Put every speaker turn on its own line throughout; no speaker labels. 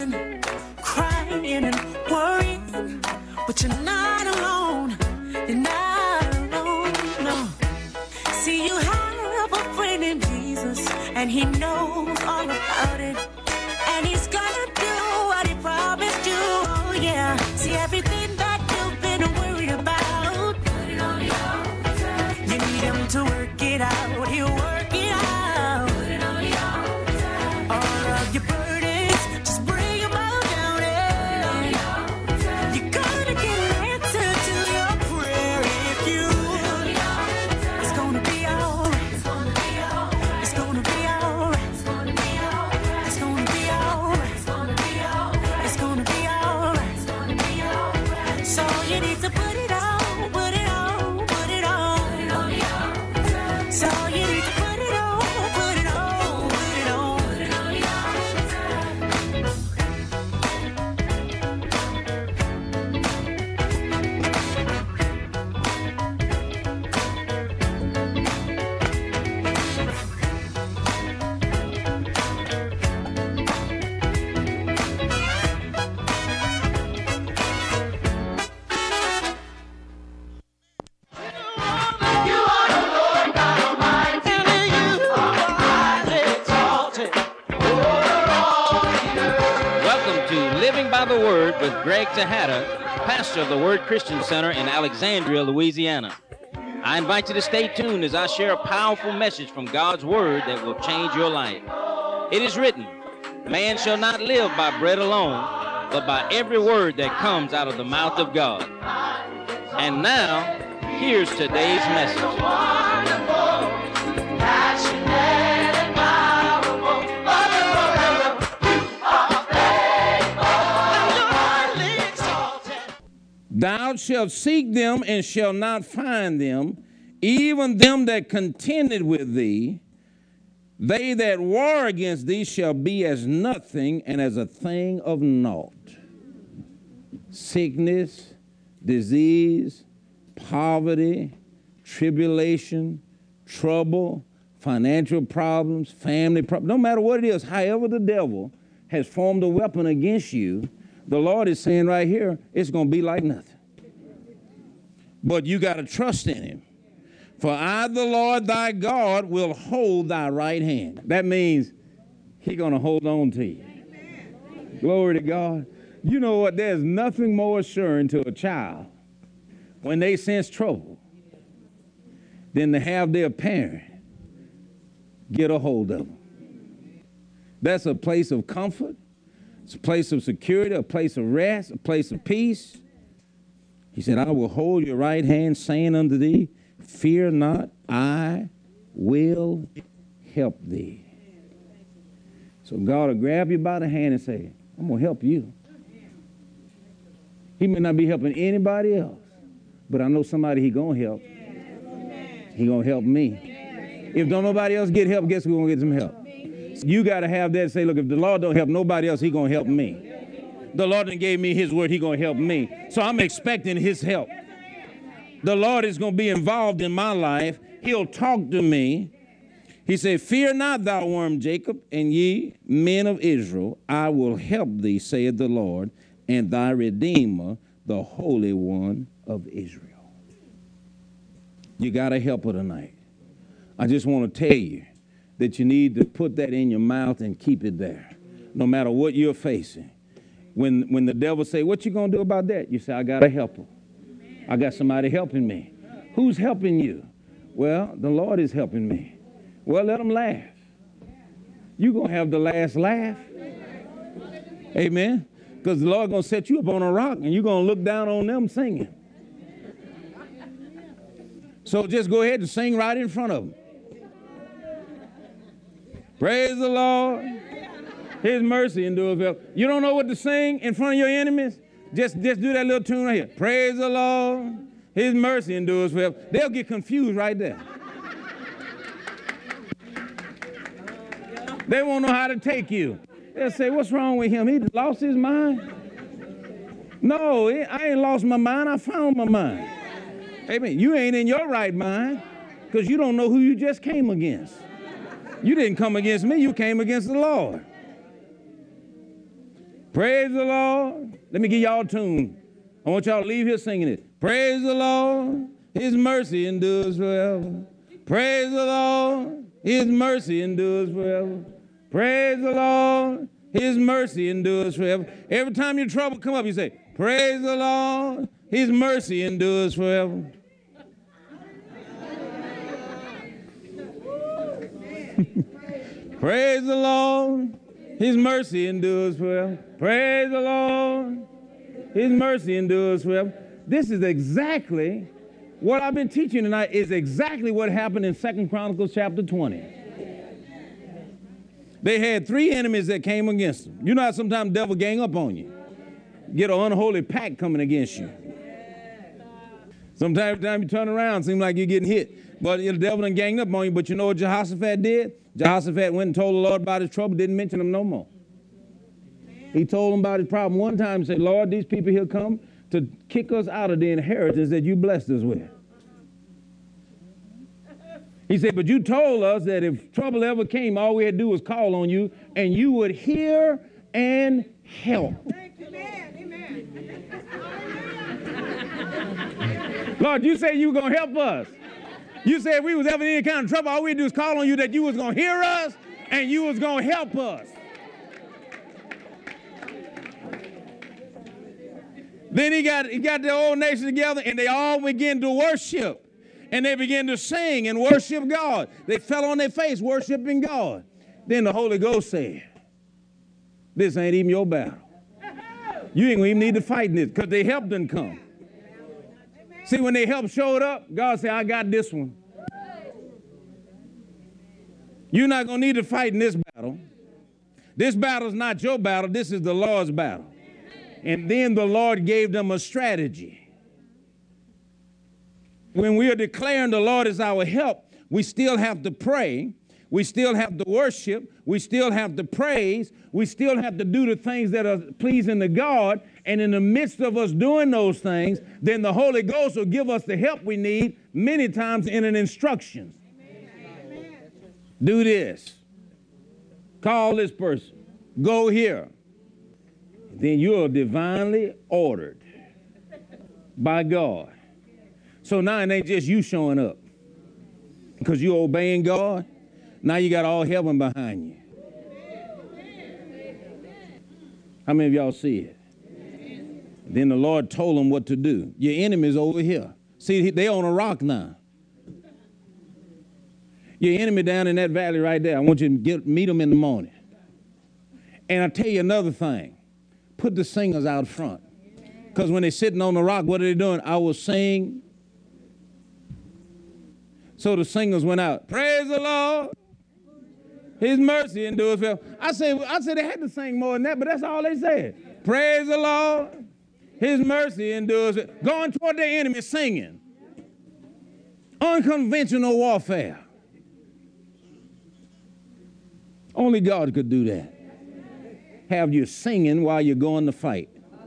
crying and worrying, but you're not alone. You're not alone, no. See, you have a friend in Jesus, and he knows all about it. And he's gonna do what he promised you, oh yeah. See, everything that you've been worried about, put it on the altar. You need him to work it out, he'll work it out. Put it on the altar. All of your burdens, just bring them all down there. Put it on the altar. You're gonna get an answer to your prayer if you put it on the altar. It's gonna be alright. It's gonna be alright. It's gonna be alright. It's gonna be alright. It's gonna be alright. It's gonna be alright. It's gonna be alright. It's gonna be alright. So you need to put it on, put it on, put it on. Put it on the altar. So you need to put it on, put it on, put it on. Put it on the
Welcome to Living by the Word with Greg Tejada, pastor of the Word Christian Center in Alexandria, Louisiana. I invite you to stay tuned as I share a powerful message from God's Word that will change your life. It is written, man shall not live by bread alone, but by every word that comes out of the mouth of God. And now, here's today's message.
Thou shalt seek them and shalt not find them, even them that contended with thee. They that war against thee shall be as nothing and as a thing of naught. Sickness, disease, poverty, tribulation, trouble, financial problems, family problems, no matter what it is, however the devil has formed a weapon against you, the Lord is saying right here, it's going to be like nothing. But you got to trust in him. For I, the Lord thy God, will hold thy right hand. That means he's going to hold on to you. Amen. Glory to God. You know what? There's nothing more assuring to a child when they sense trouble than to have their parent get a hold of them. That's a place of comfort. It's a place of security, a place of rest, a place of peace. He said, I will hold your right hand, saying unto thee, fear not, I will help thee. So God will grab you by the hand and say, I'm going to help you. He may not be helping anybody else, but I know somebody he going to help. He going to help me. If don't nobody else get help, guess who's going to get some help? You got to have that, say, look, if the Lord don't help nobody else, he going to help me. The Lord done gave me his word, he going to help me. So I'm expecting his help. The Lord is going to be involved in my life. He'll talk to me. He said, fear not, thou worm Jacob, and ye men of Israel, I will help thee, saith the Lord, and thy Redeemer, the Holy One of Israel. You got a helper tonight. I just want to tell you that you need to put that in your mouth and keep it there, no matter what you're facing. When the devil say, what you going to do about that? You say, I got a helper. I got somebody helping me. Who's helping you? Well, the Lord is helping me. Well, let them laugh. You're going to have the last laugh. Amen. Because the Lord going to set you up on a rock and you're going to look down on them singing. So just go ahead and sing right in front of them. Praise the Lord. His mercy endures forever. You don't know what to sing in front of your enemies? Just do that little tune right here. Praise the Lord. His mercy endures forever. They'll get confused right there. They won't know how to take you. They'll say, what's wrong with him? He lost his mind? No, I ain't lost my mind. I found my mind. Amen. You ain't in your right mind because you don't know who you just came against. You didn't come against me. You came against the Lord. Praise the Lord. Let me give y'all a tune. I want y'all to leave here singing it. Praise the Lord, his mercy endures forever. Praise the Lord, his mercy endures forever. Praise the Lord, his mercy endures forever. Every time your trouble come up, you say, praise the Lord, his mercy endures forever. Praise the Lord, his mercy endures forever. Praise the Lord, his mercy endures forever. This is exactly what I've been teaching tonight, is exactly what happened in 2 Chronicles chapter 20. They had 3 enemies that came against them. You know how sometimes the devil gang up on you. Get an unholy pack coming against you. Sometimes every time you turn around, it seems like you're getting hit. But the devil done ganged up on you. But you know what Jehoshaphat did? Jehoshaphat went and told the Lord about his trouble, didn't mention him no more. He told him about his problem one time and said, Lord, these people here come to kick us out of the inheritance that you blessed us with. He said, but you told us that if trouble ever came, all we had to do was call on you, and you would hear and help. Lord, you said you were going to help us. You said if we was ever in any kind of trouble, all we had to do was call on you, that you was going to hear us and you was going to help us. Then he got the whole nation together, and they all began to worship. And they began to sing and worship God. They fell on their face worshiping God. Then the Holy Ghost said, this ain't even your battle. You ain't going to even need to fight in this, because their help didn't come. See, when their help showed up, God said, I got this one. You're not going to need to fight in this battle. This battle is not your battle. This is the Lord's battle. And then the Lord gave them a strategy. When we are declaring the Lord is our help, we still have to pray. We still have to worship. We still have to praise. We still have to do the things that are pleasing to God. And in the midst of us doing those things, then the Holy Ghost will give us the help we need, many times in an instruction. Amen. Do this. Call this person. Go here. Then you are divinely ordered by God. So now it ain't just you showing up because you're obeying God. Now you got all heaven behind you. How many of y'all see it? Then the Lord told them what to do. Your enemy's over here. See, they on a rock now. Your enemy down in that valley right there. I want you to meet them in the morning. And I tell you another thing. Put the singers out front. Because when they're sitting on the rock, what are they doing? I will sing. So the singers went out. Praise the Lord. His mercy endures forever. I said they had to sing more than that, but that's all they said. Praise the Lord. His mercy endures. Going toward their enemy singing. Unconventional warfare. Only God could do that. Have you singing while you're going to fight.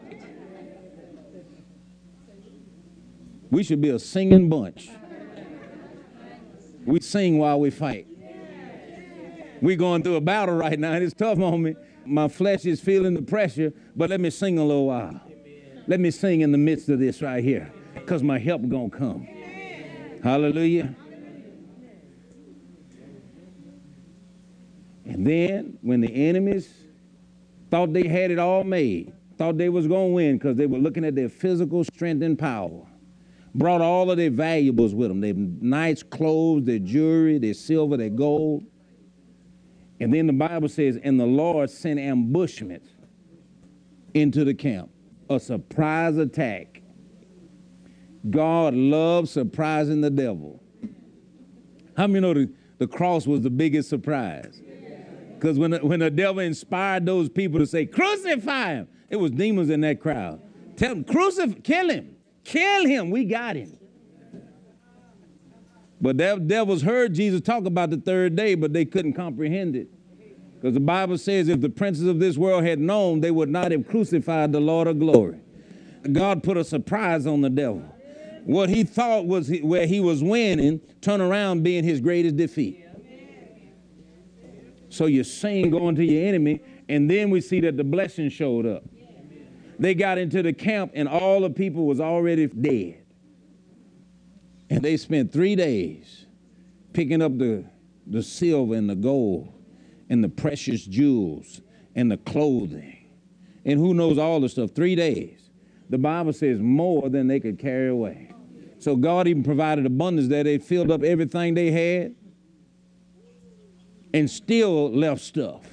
We should be a singing bunch. We sing while we fight. We're going through a battle right now, and it's tough on me. My flesh is feeling the pressure, but let me sing a little while. Let me sing in the midst of this right here, because my help going to come. Hallelujah. And then when the enemies thought they had it all made, thought they was going to win because they were looking at their physical strength and power, brought all of their valuables with them, their nice clothes, their jewelry, their silver, their gold. And then the Bible says, and the Lord sent ambushments into the camp, a surprise attack. God loves surprising the devil. How many know the cross was the biggest surprise? Because when the devil inspired those people to say, crucify him, it was demons in that crowd. Tell them, kill him, we got him. But that devils heard Jesus talk about the third day, but they couldn't comprehend it. Because the Bible says if the princes of this world had known, they would not have crucified the Lord of glory. God put a surprise on the devil. What he thought was where he was winning, turn around being his greatest defeat. So you sing going to your enemy, And then we see that the blessing showed up. They got into the camp and all the people was already dead. And they spent 3 days picking up the silver and the gold and the precious jewels and the clothing. And who knows all the stuff. 3 days. The Bible says more than they could carry away. So God even provided abundance there. They filled up everything they had and still left stuff.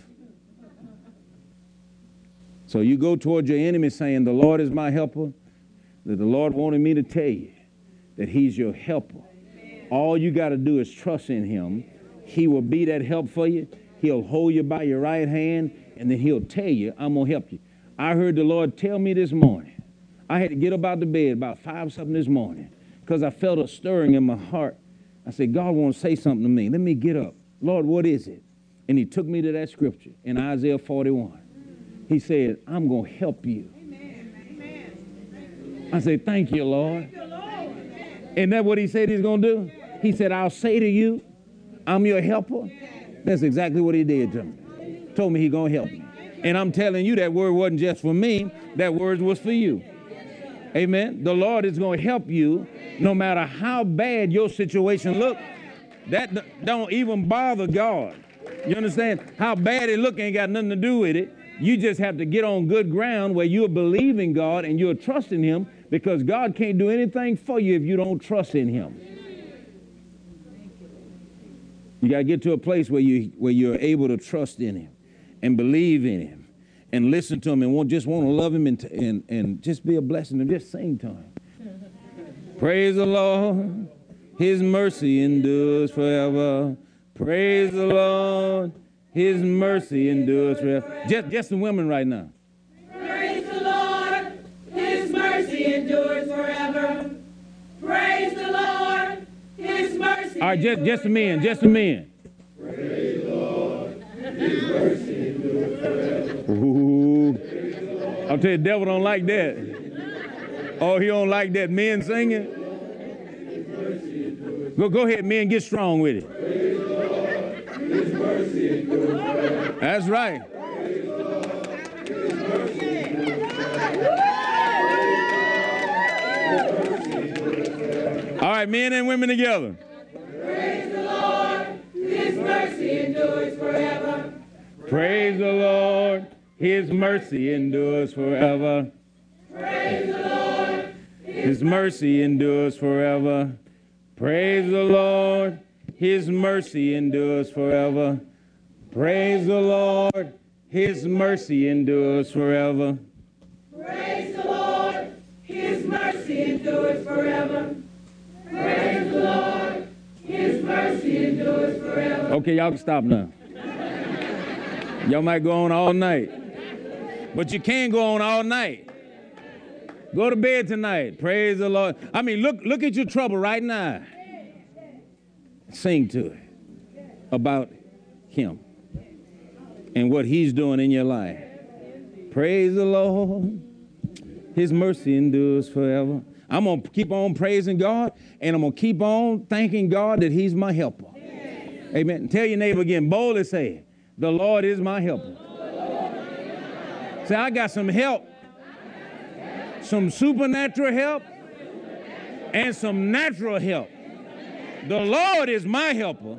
So you go towards your enemy saying, the Lord is my helper, that the Lord wanted me to tell you that he's your helper. All you got to do is trust in him. He will be that help for you. He'll hold you by your right hand, and then he'll tell you, I'm going to help you. I heard the Lord tell me this morning. I had to get up out the bed about 5-something this morning because I felt a stirring in my heart. I said, God wants to say something to me. Let me get up. Lord, what is it? And he took me to that scripture in Isaiah 41. He said, I'm going to help you. Amen. I said, thank you, Lord. Isn't that what he said he's going to do? He said, I'll say to you, I'm your helper. That's exactly what he did to me. Told me he's going to help me. And I'm telling you, that word wasn't just for me. That word was for you. Amen. The Lord is going to help you no matter how bad your situation looks. That don't even bother God. You understand? How bad it look ain't got nothing to do with it. You just have to get on good ground where you're believing God and you're trusting him, because God can't do anything for you if you don't trust in him. You got to get to a place where you're able to trust in him and believe in him and listen to him and want to love him and just be a blessing and just sing to him. Praise the Lord. His mercy endures forever. Praise the Lord. His mercy endures forever. Just the women right now.
Praise the Lord. His mercy endures forever. Praise the Lord. His mercy.
All right, just the men. Just the men.
Praise the Lord. His mercy endures forever.
Ooh. I'll tell you, the devil don't like that. Oh, he don't like that men singing. Go ahead, men, get strong with it.
Praise the Lord. His mercy endures forever.
That's right.
Praise the Lord. His mercy endures forever.
All right, men and women together.
Praise the Lord. His mercy endures forever.
Praise the Lord. His mercy endures forever.
Praise the Lord.
His mercy endures forever. Praise the Lord. His mercy endures forever. Praise the Lord. His mercy endures forever.
Praise the Lord. His mercy endures forever. Praise the Lord. His mercy endures forever.
Okay, y'all can stop now. Y'all might go on all night. But you can't go on all night. Go to bed tonight. Praise the Lord. I mean, look at your trouble right now. Sing to it about him and what he's doing in your life. Praise the Lord. His mercy endures forever. I'm going to keep on praising God, and I'm going to keep on thanking God that he's my helper. Amen. Tell your neighbor again, boldly say, the Lord is my helper. Say, I got some help. Some supernatural help and some natural help. The Lord is my helper.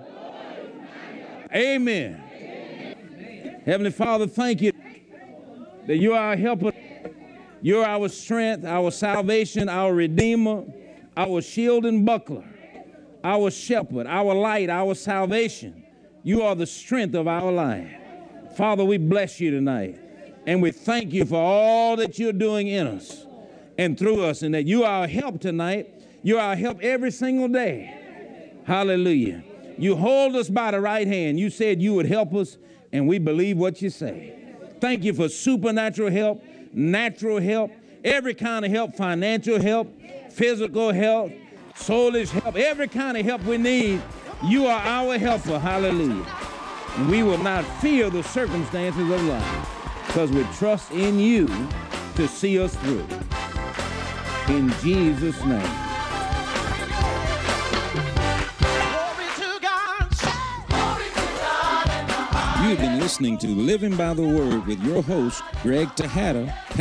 Amen. Heavenly Father, thank you that you are our helper. You're our strength, our salvation, our redeemer, our shield and buckler, our shepherd, our light, our salvation. You are the strength of our life. Father, we bless you tonight, and we thank you for all that you're doing in us and through us, and that you are our help tonight. You are our help every single day. Hallelujah. You hold us by the right hand. You said you would help us, and we believe what you say. Thank you for supernatural help, natural help, every kind of help, financial help, physical help, soulish help, every kind of help we need. You are our helper. Hallelujah. And we will not fear the circumstances of life because we trust in you to see us through. In Jesus' name. You've been listening to Living by the Word with your host, Greg Tejada,